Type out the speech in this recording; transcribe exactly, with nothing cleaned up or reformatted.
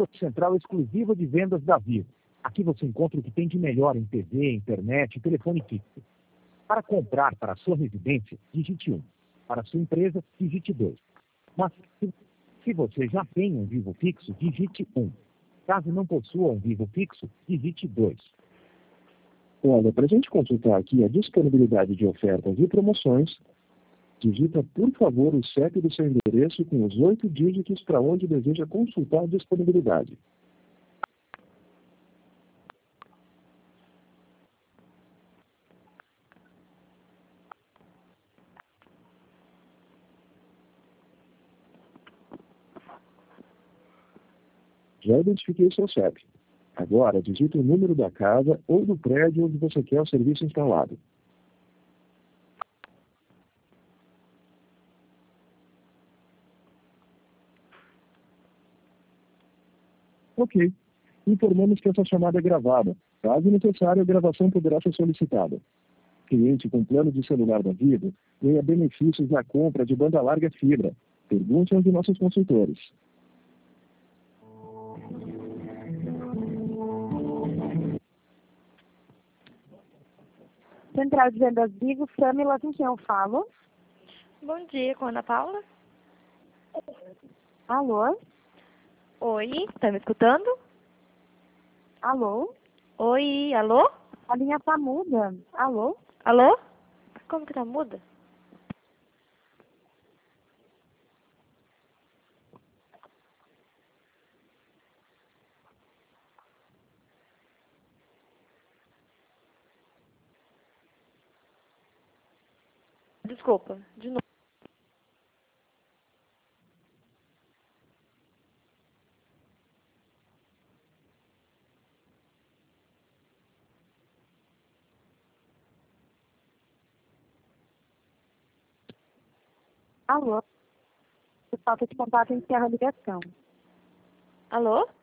central exclusiva de vendas da Vivo. Aqui você encontra o que tem de melhor em T V, internet e telefone fixo. Para comprar para a sua residência, digite um. Para a sua empresa, digite dois. Mas se, se você já tem um Vivo fixo, digite um. Caso não possua um Vivo fixo, digite dois. Olha, para a gente consultar aqui a disponibilidade de ofertas e promoções, digita, por favor, o C E P do seu endereço com os oito dígitos para onde deseja consultar a disponibilidade. Já identifiquei o seu C E P. Agora, digite o número da casa ou do prédio onde você quer o serviço instalado. Ok. Informamos que essa chamada é gravada. Caso necessário, a gravação poderá ser solicitada. Cliente com plano de celular da Vivo ganha benefícios na compra de banda larga fibra. Pergunte a um de nossos consultores. Central de Vendas Vivo, Samila, com quem eu falo? Bom dia, com a Ana Paula. Alô? Oi, tá me escutando? Alô? Oi, alô? A linha tá muda. Alô? Alô? Como que tá muda? Desculpa, de novo. Alô? O falta de contato encerra a ligação. Alô?